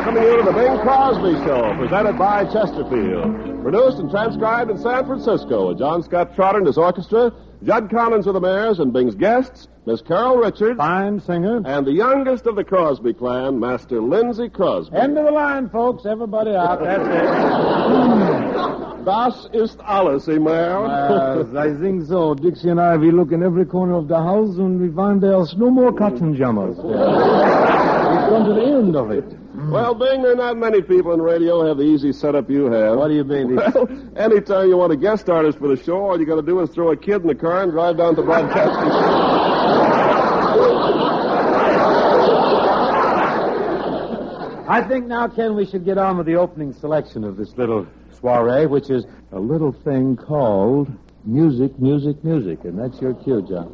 welcoming you to the Bing Crosby Show, presented by Chesterfield. Produced and transcribed in San Francisco with John Scott Trotter and his orchestra, Judd Collins of the Mayors, and Bing's guests, Miss Carol Richards. Fine singer. And the youngest of the Crosby clan, Master Lindsay Crosby. End of the line, folks. Everybody out. That's it. Das ist alles, Mayor. I think so. Dixie and I, we look in every corner of the house and we find there's no more cotton jammers. We've come to the end of it. Well, Bing, there are not many people in radio have the easy setup you have. What do you mean? Well, anytime you want a guest artist for the show, all you got to do is throw a kid in the car and drive down to broadcasting. I think now, Ken, we should get on with the opening selection of this little soiree, which is a little thing called Music, Music, Music. And that's your cue, John.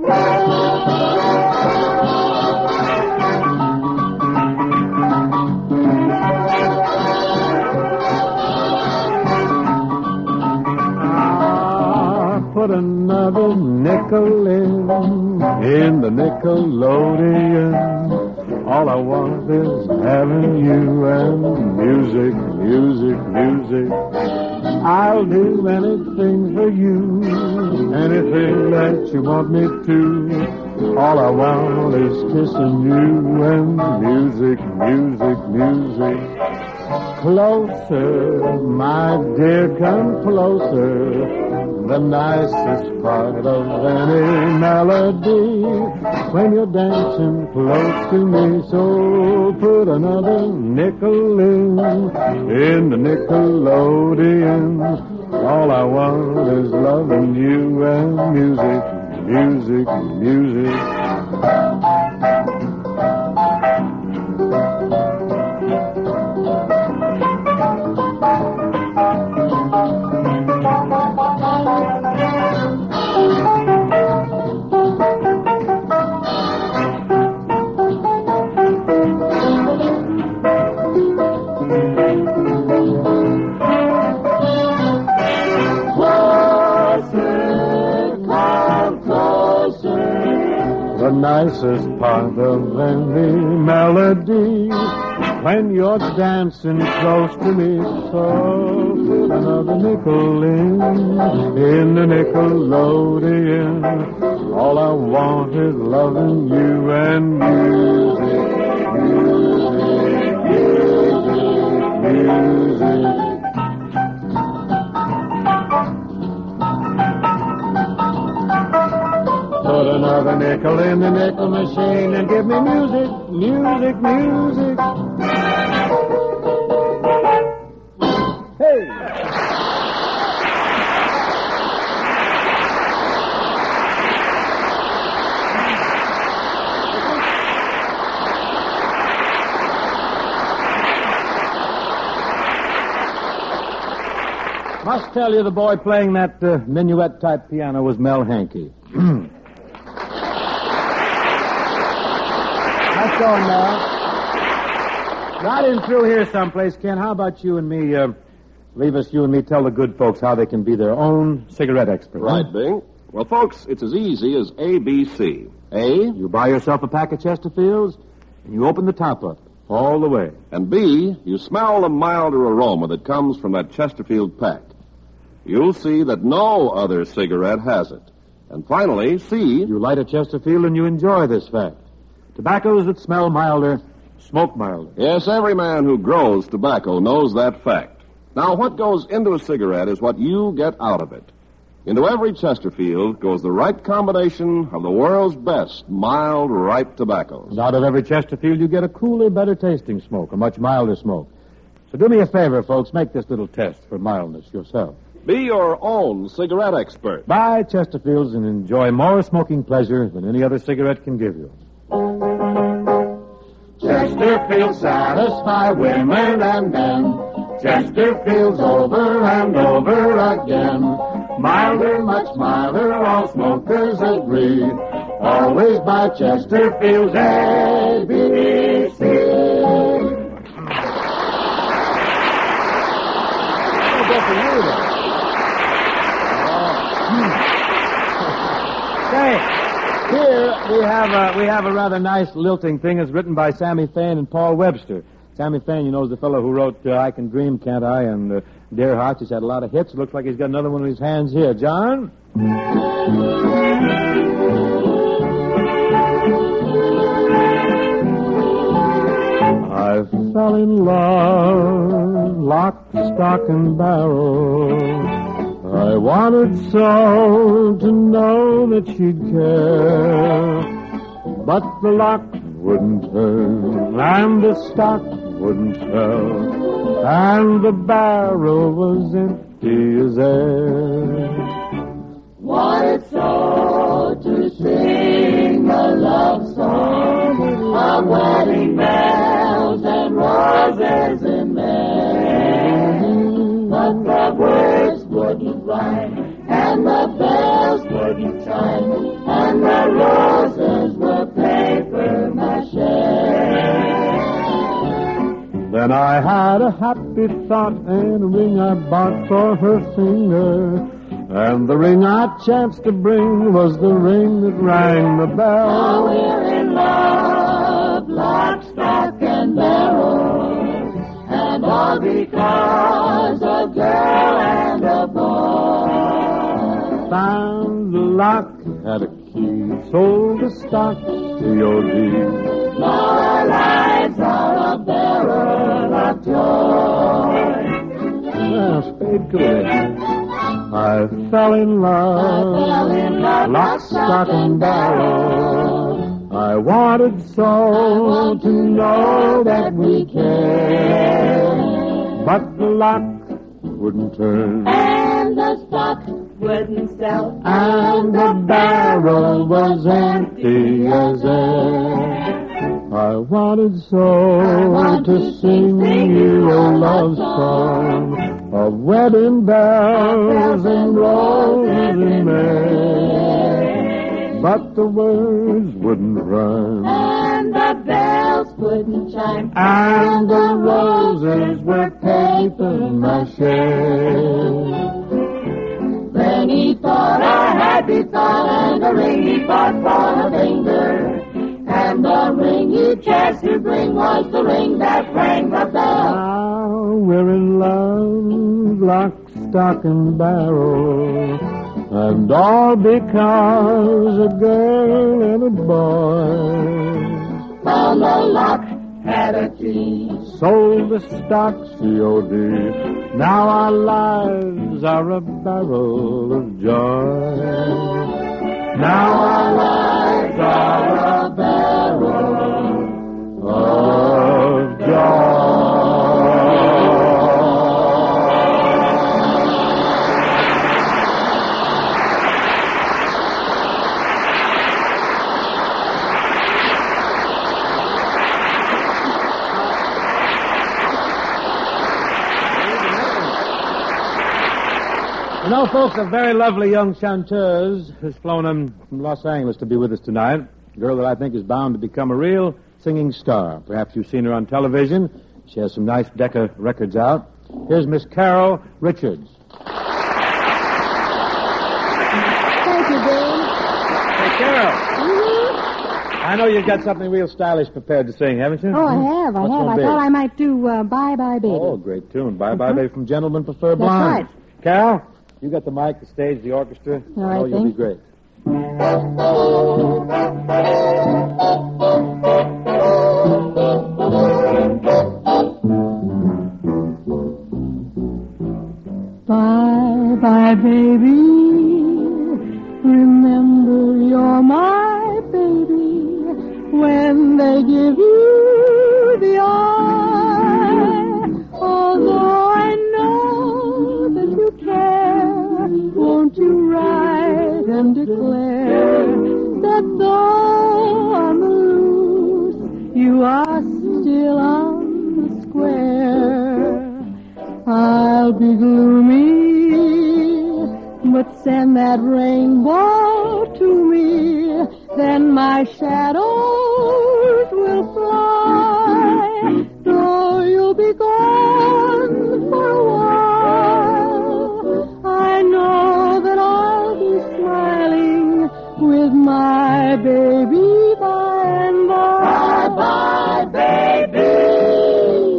Put another nickel in the Nickelodeon. All I want is having you and music, music, music. I'll do anything for you, anything that you want me to. All I want is kissing you and music, music, music. Closer, my dear, come closer. The nicest part of any melody when you're dancing close to me. So put another nickel in the Nickelodeon. All I want is loving you and music, music, music. The nicest part of any melody when you're dancing close to me. So put another nickel in the Nickelodeon. All I want is loving you and music, music, music, music. Put another nickel in the nickel machine and give me music, music, music. Hey! Must tell you, the boy playing that minuet-type piano was Mel Hankey. That's going now. Right in through here someplace, Ken. How about you and me, you and me tell the good folks how they can be their own cigarette expert. Right, Bing. Well, folks, it's as easy as ABC. A, you buy yourself a pack of Chesterfields, and you open the top up all the way. And B, you smell the milder aroma that comes from that Chesterfield pack. You'll see that no other cigarette has it. And finally, C, you light a Chesterfield and you enjoy this fact. Tobaccos that smell milder, smoke milder. Yes, every man who grows tobacco knows that fact. Now, what goes into a cigarette is what you get out of it. Into every Chesterfield goes the right combination of the world's best mild, ripe tobaccos. And out of every Chesterfield, you get a cooler, better-tasting smoke, a much milder smoke. So do me a favor, folks. Make this little test for mildness yourself. Be your own cigarette expert. Buy Chesterfields and enjoy more smoking pleasure than any other cigarette can give you. Chesterfields satisfy women and men. Chesterfields over and over again. Milder, much milder, all smokers agree. Always buy Chesterfields, ABC. Say, here we have a rather nice lilting thing. It's written by Sammy Fain and Paul Webster. Sammy Fain, you know, is the fellow who wrote I Can Dream, Can't I? And Dear Hearts. He's had a lot of hits. Looks like he's got another one in his hands here. John? I fell in love, lock, stock, and barrel. I wanted so to know that she'd care. But the lock wouldn't turn, and the stock wouldn't sell, and the barrel was empty as air. Wanted so to sing a love song of wedding bells and roses in May. But the words wouldn't rhyme, and the bells wouldn't chime, and the roses were paper mache. Then I had a happy thought, and a ring I bought for her finger. And the ring I chanced to bring was the ring that rang the bell. Now we're in love, lock, stock, and barrel, and all because a girl and a boy. Found the lock, had a key, sold the stock, COD. Now our lives are a barrel of joy. Well, spade to it. I fell in love, lock, stock, and barrel. I wanted so to know that we cared. But the lock wouldn't turn, And the stock wouldn't sell, and the barrel was empty as air. I wanted so to sing you a love song of wedding bells and roses in May. But the words wouldn't rhyme, and the bells wouldn't chime, and the roses were paper mache. Then he thought a happy thought, and the ring he bought for her finger. And the ring he chanced to bring was the ring that rang the bell. Now we're in love, lock, stock, and barrel. And all because a girl and a boy. Found the lock, had a key, Sold the stock, COD. Now our lives are a barrel of joy. Now our lives are a barrel of joy. You know, folks, a very lovely young chanteuse has flown in from Los Angeles to be with us tonight. A girl that I think is bound to become a real singing star. Perhaps you've seen her on television. She has some nice Decca records out. Here's Miss Carol Richards. Thank you, Dave. Hey, Carol. I know you've got something real stylish prepared to sing, haven't you? Oh, I have. What's I gonna be? thought I might do Bye Bye Baby. Oh, great tune. Bye Bye Baby from Gentlemen Prefer That's Blondes. right. Carol, you got the mic, the stage, the orchestra. All right, Oh, you'll be thanks. great. Bye Bye Baby. Remember you're my baby when they give you the eye. Although I know that you care, won't you write and declare that though on the loose, you are still on the square? I'll be gloomy, but send that rainbow to me, then my shadows will fly. Though you'll be gone for a while, I know that I'll be smiling with my baby by and by. bye bye, baby.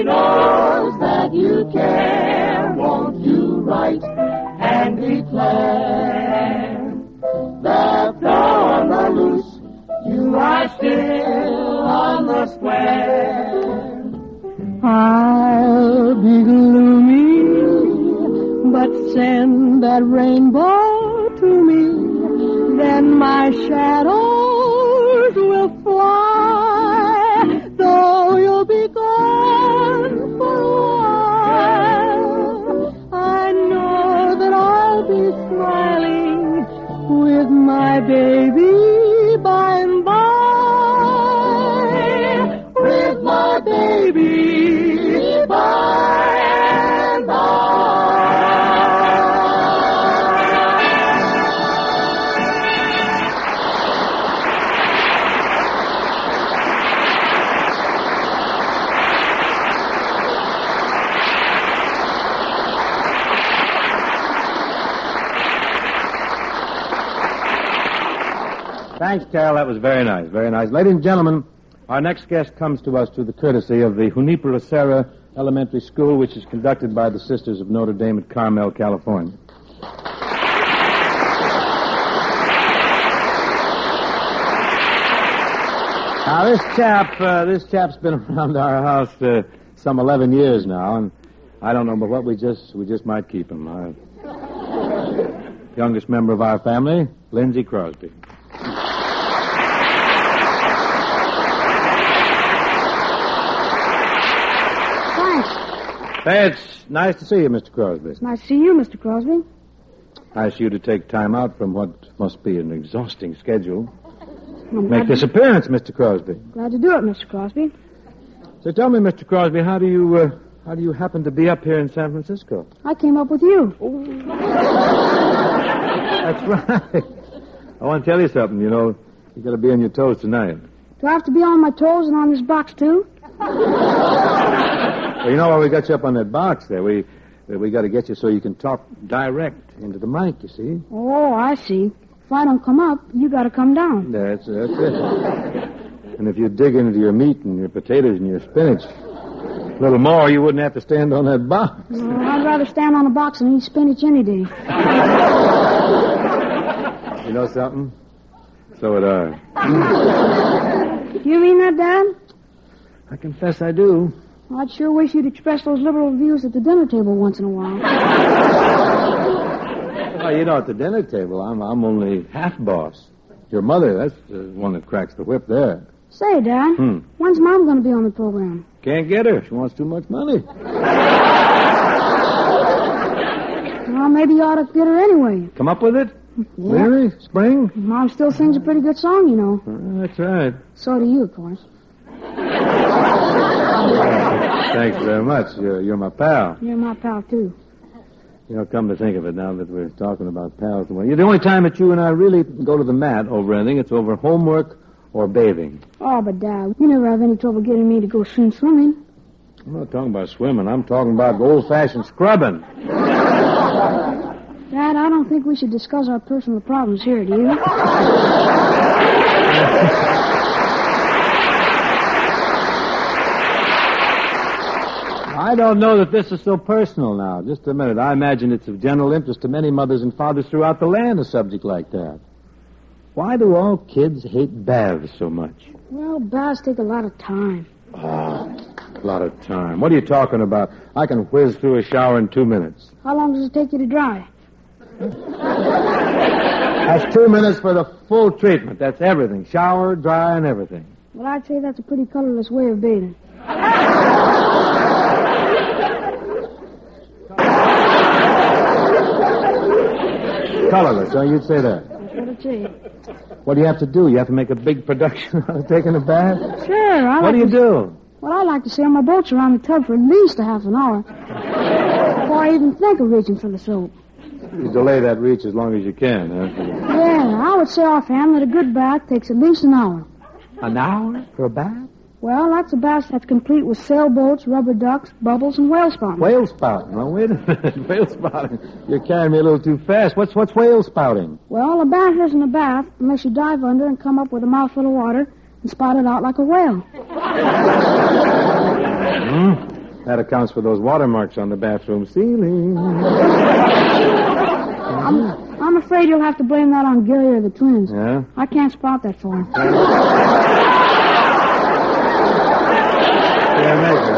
knows that you care. Won't you write and declare that though on the loose, you are still on the square? I'll be gloomy, but send that rainbow to me. Then my shadows will fly, though you'll be gone for a while. I know that I'll be smiling with my baby by and by. With my baby by and by. Thanks, Carol. That was very nice, very nice. Ladies and gentlemen, our next guest comes to us through the courtesy of the Junipero Serra Elementary School, which is conducted by the Sisters of Notre Dame at Carmel, California. Now, this chap's been around our house some 11 years now, and I don't know, but what we just might keep him. Youngest member of our family, Lindsay Crosby. Hey, it's nice to see you, Mr. Crosby. It's nice to see you, Mr. Crosby. Nice you to take time out from what must be an exhausting schedule. Make this appearance, Mr. Crosby. Glad to do it, Mr. Crosby. So tell me, Mr. Crosby, how do you happen to be up here in San Francisco? I came up with you. That's right. I want to tell you something. You know, you got to be on your toes tonight. Do I have to be on my toes and on this box, too? Well, you know why we got you up on that box there? We got to get you so you can talk direct into the mic, you see. Oh, I see. If I don't come up, you got to come down. That's it. And if you dig into your meat and your potatoes and your spinach a little more, you wouldn't have to stand on that box. Well, I'd rather stand on a box and eat spinach any day. You know something? So would I. You mean that, Dad? I confess I do. Well, I'd sure wish you'd express those liberal views at the dinner table once in a while. Well, you know, at the dinner table, I'm only half boss. Your mother, that's the one that cracks the whip there. Say, Dad, when's Mom going to be on the program? Can't get her. She wants too much money. Well, maybe you ought to get her anyway. Come up with it? Yeah. Really? Spring? Mom still sings a pretty good song, you know. That's right. So do you, of course. Thanks very much. You're my pal. You're my pal, too. You know, come to think of it, now that we're talking about pals, the only time that you and I really go to the mat over anything, it's over homework or bathing. Oh, but Dad, you never have any trouble getting me to go swimming. I'm not talking about swimming. I'm talking about old-fashioned scrubbing. Dad, I don't think we should discuss our personal problems here, do you? I don't know that this is so personal now. Just a minute. I imagine it's of general interest to many mothers and fathers throughout the land, a subject like that. Why do all kids hate baths so much? Well, baths take a lot of time. Oh, a lot of time. What are you talking about? I can whiz through a shower in 2 minutes. How long does it take you to dry? That's 2 minutes for the full treatment. That's everything. Shower, dry, and everything. Well, I'd say that's a pretty colorless way of bathing. Colorless, huh? You'd say that. That's what I'd say. What do you have to do? You have to make a big production out of taking a bath? Sure. What do you do? Well, I like to sail my boats around the tub for at least a half an hour before I even think of reaching for the soap. You delay that reach as long as you can, huh? Yeah, I would say offhand that a good bath takes at least an hour. An hour for a bath? Well, that's a bath that's complete with sailboats, rubber ducks, bubbles, and whale spouting. Whale spouting? Now, wait a minute. Whale spouting. You're carrying me a little too fast. What's whale spouting? Well, a bath isn't a bath unless you dive under and come up with a mouthful of water and spout it out like a whale. That accounts for those watermarks on the bathroom ceiling. I'm afraid you'll have to blame that on Gary or the twins. Yeah? I can't spot that far. Yeah, maybe.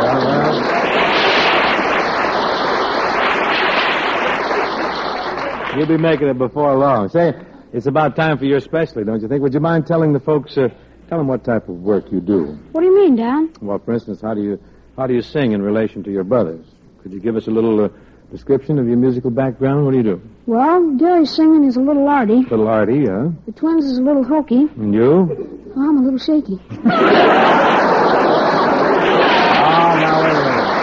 Well, you'll be making it before long. Say, it's about time for your specialty, don't you think? Would you mind telling the folks, tell them what type of work you do? What do you mean, Dad? Well, for instance, how do you sing in relation to your brothers? Could you give us a little description of your musical background? What do you do? Well, Gary's singing is a little arty. Little arty, huh? The twins is a little hokey. And you? I'm a little shaky. Oh, now wait a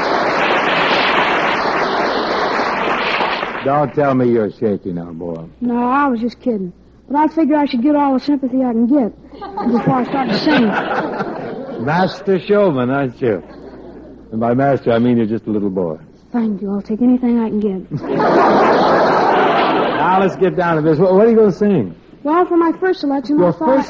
minute. Don't tell me you're shaky now, boy. No, I was just kidding. But I figure I should get all the sympathy I can get before I start to sing. Master showman, aren't you? And by master, I mean you're just a little boy. Thank you. I'll take anything I can get. Now let's get down to this. What are you going to sing? Well, for my first selection, I thought...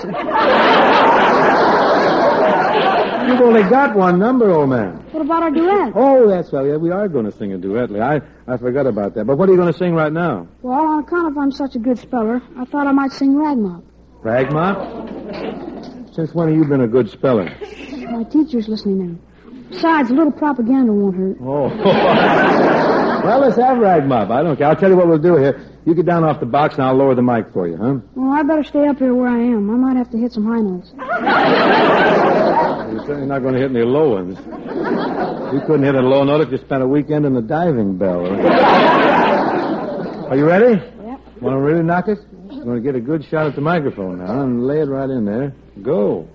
You've only got one number, old man. What about our duet? Oh, that's right. Yeah, we are going to sing a duet. I forgot about that. But what are you going to sing right now? Well, on account of I'm such a good speller, I thought I might sing Ragmop. Ragmop? Since when have you been a good speller? My teacher's listening in. Besides, a little propaganda won't hurt. Oh. Well, let's have Ragmop. I don't care. I'll tell you what we'll do here. You get down off the box and I'll lower the mic for you, huh? Well, I better stay up here where I am. I might have to hit some high notes. You're certainly not going to hit any low ones. You couldn't hit a low note if you spent a weekend in the diving bell. Are you ready? Yep. Want to really knock it? You want to get a good shot at the microphone now and lay it right in there. Go.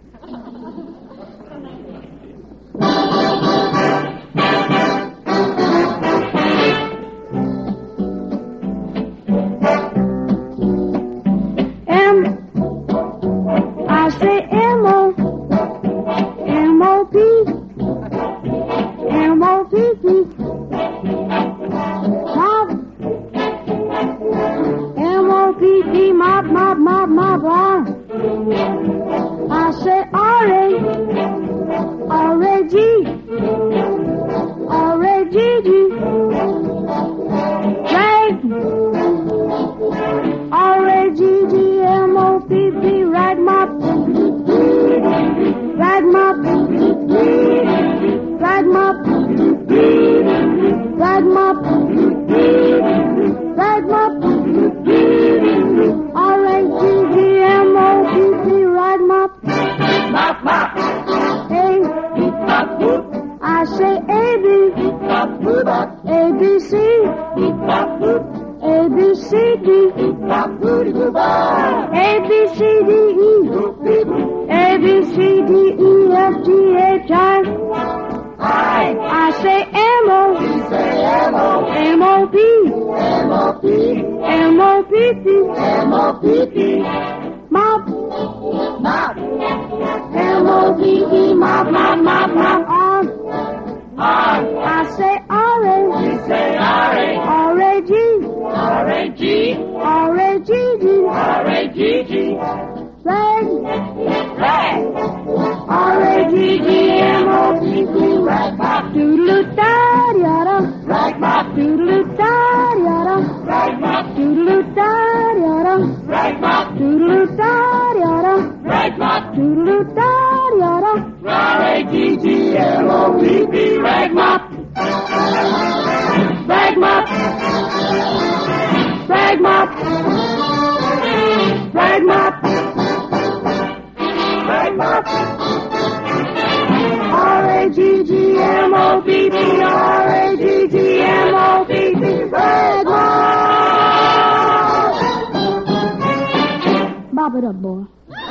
Bop it up, boy.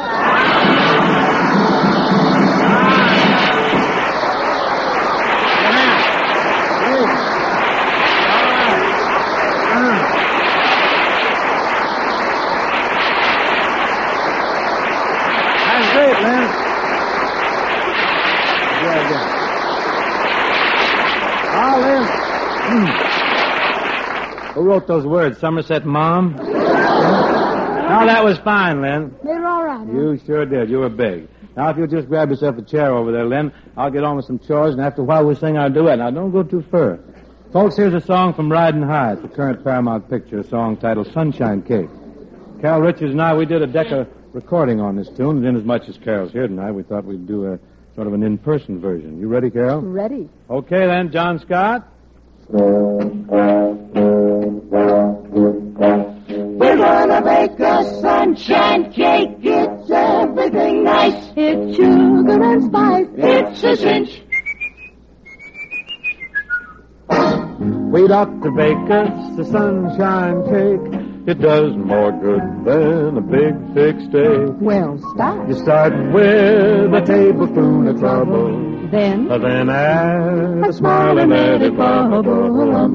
That's great, man. Who wrote those words? Somerset Mom? No, that was fine, Lynn. They were all right. You sure did. You were big. Now, if you'll just grab yourself a chair over there, Len, I'll get on with some chores, and after a while we'll sing our duet. Now, don't go too far. Folks, here's a song from Riding High. It's a current Paramount picture, a song titled Sunshine Cake. Carol Richards and I, we did a Decca recording on this tune, and inasmuch as Carol's here tonight, we thought we'd do a sort of an in-person version. You ready, Carol? Ready. Okay, then, John Scott. We're gonna bake a sunshine cake. It's everything nice. It's sugar and spice. It's a cinch. We'd ought to bake us a sunshine cake. It does more good than a big thick steak. Well, start. You start with a tablespoon of trouble. Then add a smile and let it bubble.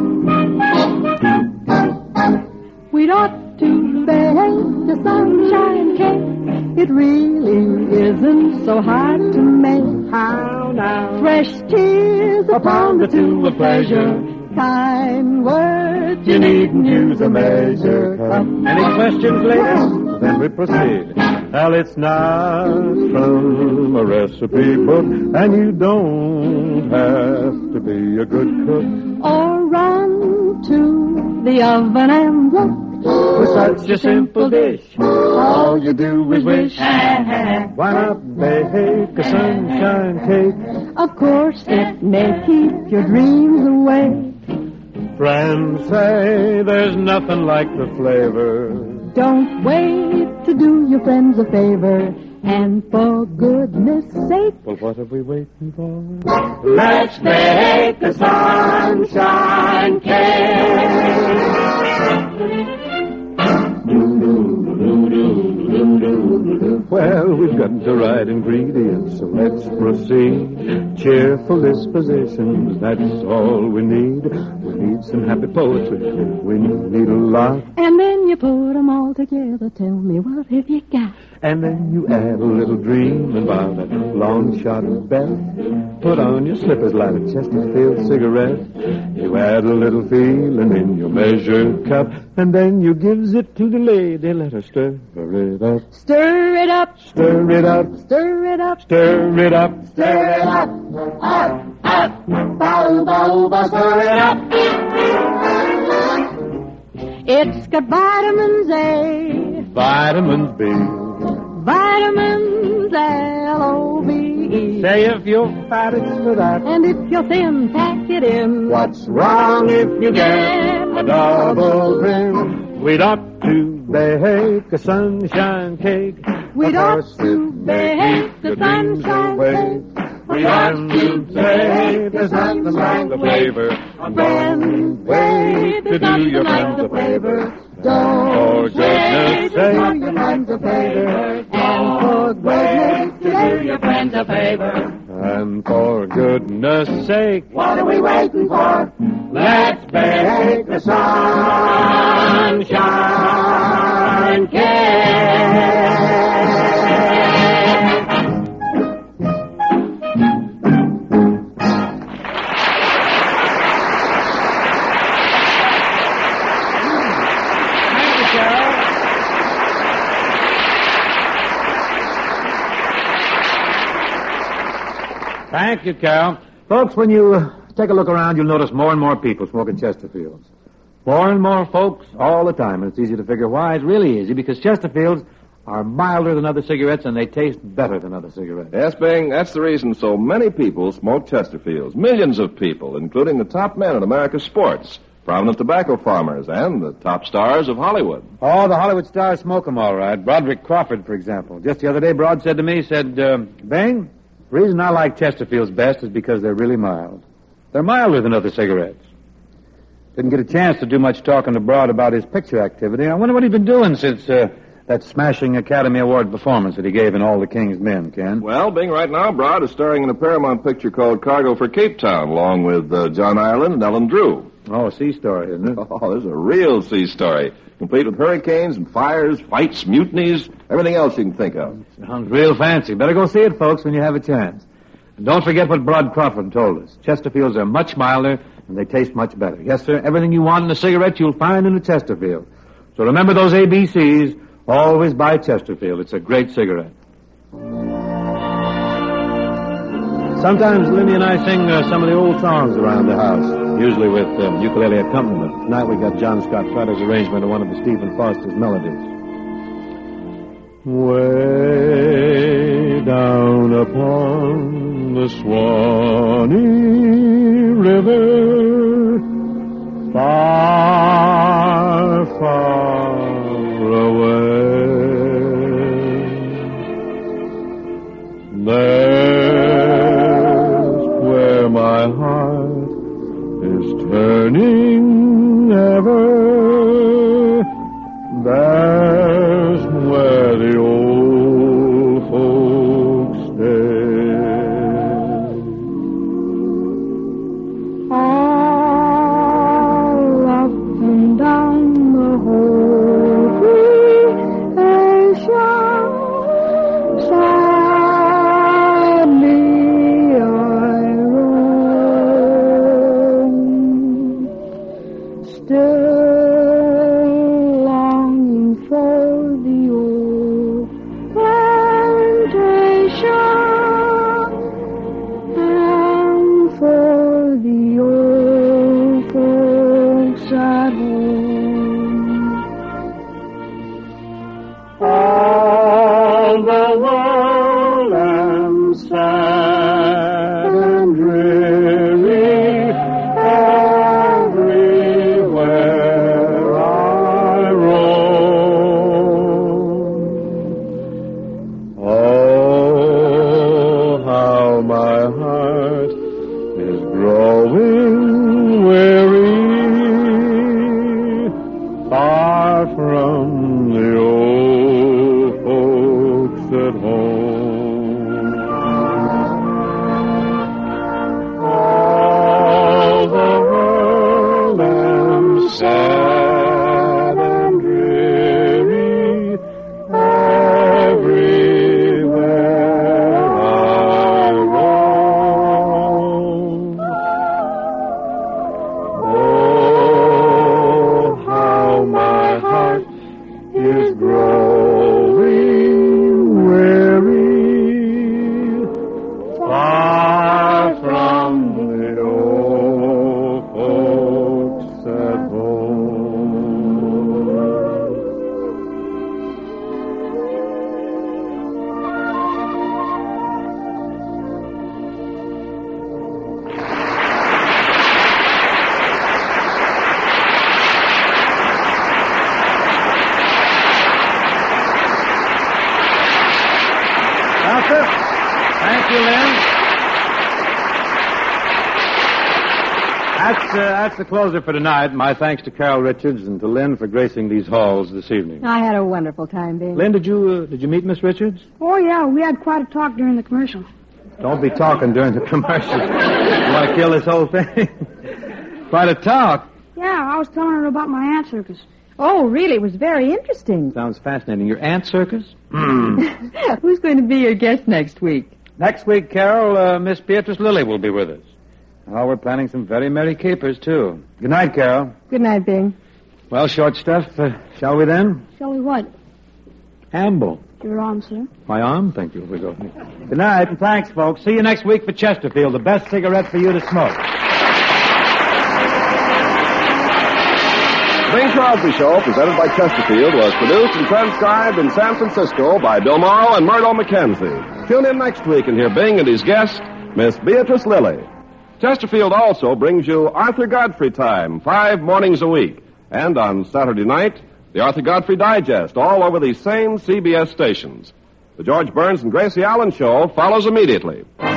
we'd ought to bake the sunshine cake. It really isn't so hard to make. How now? Fresh tears upon the tube of pleasure. Kind words you needn't use a measure cup. Any questions, ladies? Then we proceed. Well, it's not from a recipe book, and you don't have to be a good cook. Or run to the oven and look. For such a simple dish, all you do is wish. Why not bake a sunshine cake? Of course, it may keep your dreams away. Friends say there's nothing like the flavor. Don't wait to do your friends a favor. And for goodness sake, Well, what are we waiting for? Let's bake a sunshine cake. Well, we've got the right ingredients, so let's proceed. Cheerful dispositions, that's all we need. We need some happy poetry, we need a lot. and then you put 'em all together. Tell me, what have you got? And then you add a little dream and by that long shot of bet. Put on your slippers, light a Chesterfield cigarette. You add a little feeling in your measured cup, and then you gives it to the lady. Let her stir it up, Stir it up, stir it up, stir it up. stir it up. Stir it up, up, up, ba-oo-ba, stir it up. It's got vitamins A, Vitamins B. vitamins L-O-V-E. Say if you're fat, it's for that. And if you're thin, pack it in. What's wrong if you get a double grin? We'd ought to bake a sunshine cake. We'd Of ought course to it bake may the keep your dreams sunshine away. cake. We ought to say there's nothing like the flavor. Friends, Wait to do your friends a favor. Don't For wait goodness to do sake. your friends a favor. And for goodness To do your friends a favor. And for goodness sake, What are we waiting for? let's bake The sunshine cake. Thank you, Carol. Folks, when you take a look around, you'll notice more and more people smoking Chesterfields. More and more folks all the time, and it's easy to figure why. It's really easy, because Chesterfields are milder than other cigarettes, and they taste better than other cigarettes. Yes, Bing, that's the reason so many people smoke Chesterfields. Millions of people, including the top men in America's sports, prominent tobacco farmers, and the top stars of Hollywood. Oh, the Hollywood stars smoke 'em all right. Broderick Crawford, for example. Just the other day, Broad said to me, Bing, the reason I like Chesterfields best is because they're really mild. They're milder than other cigarettes. Didn't get a chance to do much talking to Broad about his picture activity. I wonder what he's been doing since that smashing Academy Award performance that he gave in All the King's Men, Ken. Well, Bing, right now, Broad is starring in a Paramount picture called Cargo for Cape Town, along with John Ireland and Ellen Drew. Oh, a sea story, isn't it? Oh, this is a real sea story, complete with hurricanes and fires, fights, mutinies, everything else you can think of. Sounds real fancy. Better go see it, folks, when you have a chance. And don't forget what Broad Crawford told us. Chesterfields are much milder, and they taste much better. Yes, sir, everything you want in a cigarette you'll find in a Chesterfield. So remember those ABCs. Always buy Chesterfield. It's a great cigarette. Sometimes Lindy and I sing some of the old songs around the house, usually with ukulele accompaniment. Tonight we got John Scott Trotter's arrangement of one of the Stephen Foster's melodies. Way down upon the Swanee River, far, far away, there's where my heart is turning ever. There's where the old folks stay. All up and down the whole creation, sadly I roam, still longing for the old plantation and for the old folks at home. All the world am sad and dreary, everywhere I roam. Oh, how my heart is growing weary, far from the old folks at home. All the world am sad and dreary, everywhere I roam. Oh, how my heart is growing weary, far from the old folks at home. That's it. Thank you, Lynn. That's the closer for tonight. My thanks to Carol Richards and to Lynn for gracing these halls this evening. I had a wonderful time, Bing. Lynn, did you meet Miss Richards? Oh, yeah, we had quite a talk during the commercial. Don't be talking during the commercial. You want to kill this whole thing? Quite a talk. Yeah, I was telling her about my ant circus. Oh, really? It was very interesting. Sounds fascinating. Your ant circus? Who's going to be your guest next week? Next week, Carol, Miss Beatrice Lilly will be with us. Oh, we're planning some very merry capers, too. Good night, Carol. Good night, Bing. Well, short stuff, shall we then? Shall we what? Amble. Your arm, sir. My arm? Thank you. We go. Good night, and thanks, folks. See you next week for Chesterfield, the best cigarette for you to smoke. The Bing Crosby Show, presented by Chesterfield, was produced and transcribed in San Francisco by Bill Morrow and Murdo McKenzie. Tune in next week and hear Bing and his guest, Miss Beatrice Lilly. Chesterfield also brings you Arthur Godfrey Time, 5 mornings a week. And on Saturday night, the Arthur Godfrey Digest, all over these same CBS stations. The George Burns and Gracie Allen Show follows immediately.